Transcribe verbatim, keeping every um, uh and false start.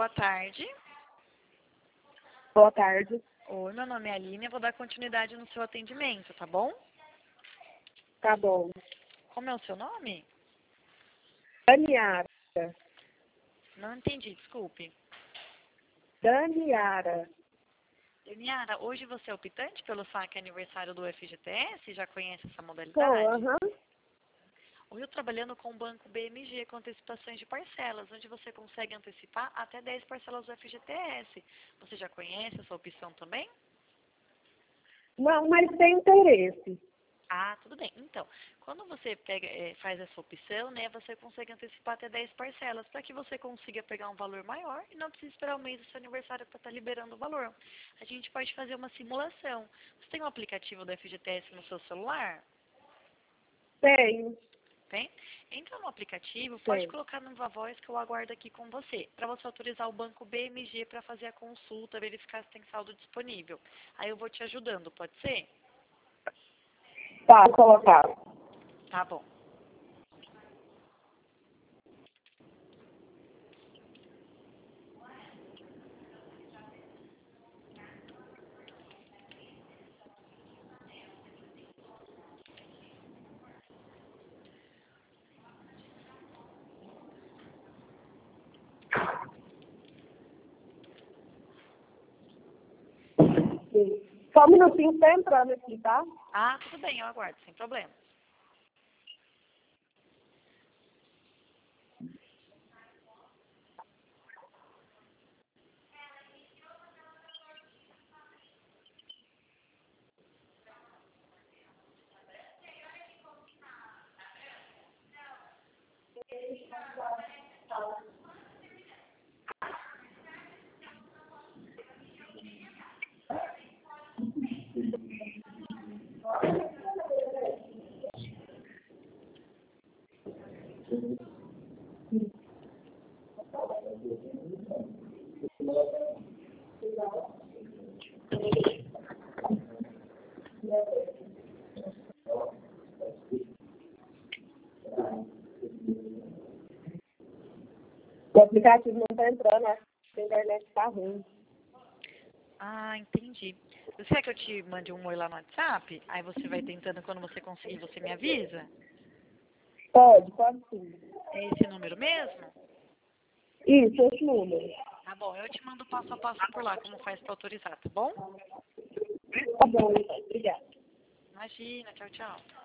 boa tarde. Boa tarde. Oi, meu nome é Aline, eu vou dar continuidade no seu atendimento, tá bom? Tá bom. Como é o seu nome? Daniara. Não entendi, desculpe. Daniara. Daniara, hoje você é optante pelo saque aniversário do F G T S? Já conhece essa Sou, modalidade? aham. Hoje eu trabalhando com o Banco B M G com antecipações de parcelas, onde você consegue antecipar até dez parcelas do F G T S. Você já conhece essa opção também? Não, mas tem interesse. Ah, tudo bem. Então, quando você pega, eh, faz essa opção, né, você consegue antecipar até dez parcelas, para que você consiga pegar um valor maior e não precise esperar o mês do seu aniversário para estar liberando o valor. A gente pode fazer uma simulação. Você tem um aplicativo do F G T S no seu celular? Tenho, Tem? Entra no aplicativo, pode tenho. colocar no Viva Voz que eu aguardo aqui com você, para você autorizar o Banco B M G para fazer a consulta, verificar se tem saldo disponível. Aí eu vou te ajudando, pode ser? Tá, vou colocar. Tá bom. Sim. Só um minutinho, tá entrando aqui, tá? Ah, tudo bem, eu aguardo, sem problema. O aplicativo não tá entrando, acho que a internet tá ruim. Ah, entendi. Você quer que eu te mande um oi lá no WhatsApp? Aí você vai tentando, quando você conseguir, você me avisa? Pode, pode sim. É esse número mesmo? Isso, esse número. Tá bom, eu te mando passo a passo por lá, como faz para autorizar, tá bom? Tá bom, então. Obrigada. Imagina, tchau, tchau.